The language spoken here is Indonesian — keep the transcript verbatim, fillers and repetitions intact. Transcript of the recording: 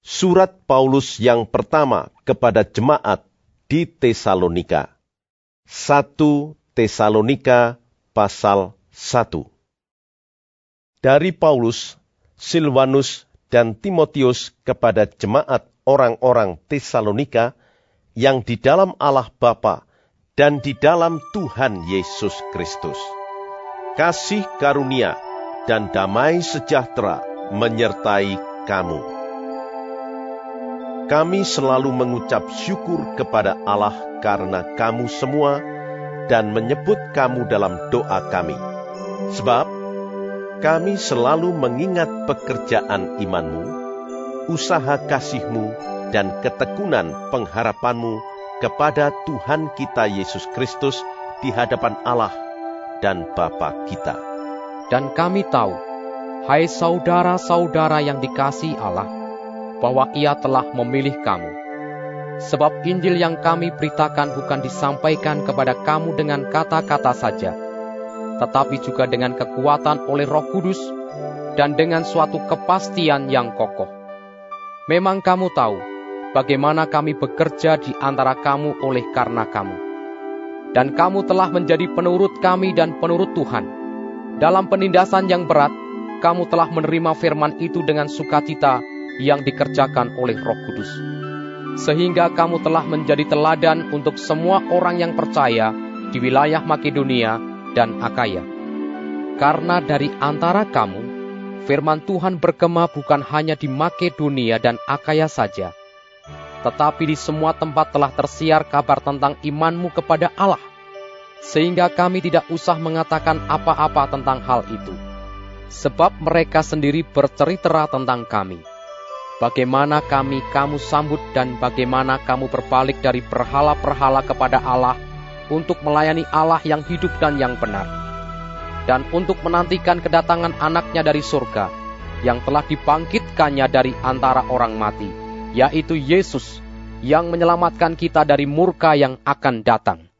Surat Paulus yang pertama kepada jemaat di Tesalonika. satu Tesalonika pasal satu. Dari Paulus, Silvanus, dan Timotius kepada jemaat orang-orang Tesalonika yang di dalam Allah Bapa dan di dalam Tuhan Yesus Kristus. Kasih karunia dan damai sejahtera menyertai kamu. Kami selalu mengucap syukur kepada Allah karena kamu semua dan menyebut kamu dalam doa kami. Sebab kami selalu mengingat pekerjaan imanmu, usaha kasihmu, dan ketekunan pengharapanmu kepada Tuhan kita Yesus Kristus di hadapan Allah dan Bapa kita. Dan kami tahu, hai saudara-saudara yang dikasihi Allah, bahwa Ia telah memilih kamu. Sebab Injil yang kami beritakan bukan disampaikan kepada kamu dengan kata-kata saja, tetapi juga dengan kekuatan oleh Roh Kudus dan dengan suatu kepastian yang kokoh. Memang kamu tahu bagaimana kami bekerja di antara kamu oleh karena kamu. Dan kamu telah menjadi penurut kami dan penurut Tuhan. Dalam penindasan yang berat, kamu telah menerima firman itu dengan sukacita yang dikerjakan oleh Roh Kudus. Sehingga kamu telah menjadi teladan untuk semua orang yang percaya di wilayah Makedonia dan Akaya. Karena dari antara kamu, firman Tuhan bergema bukan hanya di Makedonia dan Akaya saja, tetapi di semua tempat telah tersiar kabar tentang imanmu kepada Allah, sehingga kami tidak usah mengatakan apa-apa tentang hal itu. Sebab mereka sendiri bercerita tentang kami, bagaimana kami kamu sambut dan bagaimana kamu berbalik dari berhala-berhala kepada Allah untuk melayani Allah yang hidup dan yang benar, dan untuk menantikan kedatangan anaknya dari surga, yang telah dibangkitkannya dari antara orang mati, yaitu Yesus, yang menyelamatkan kita dari murka yang akan datang.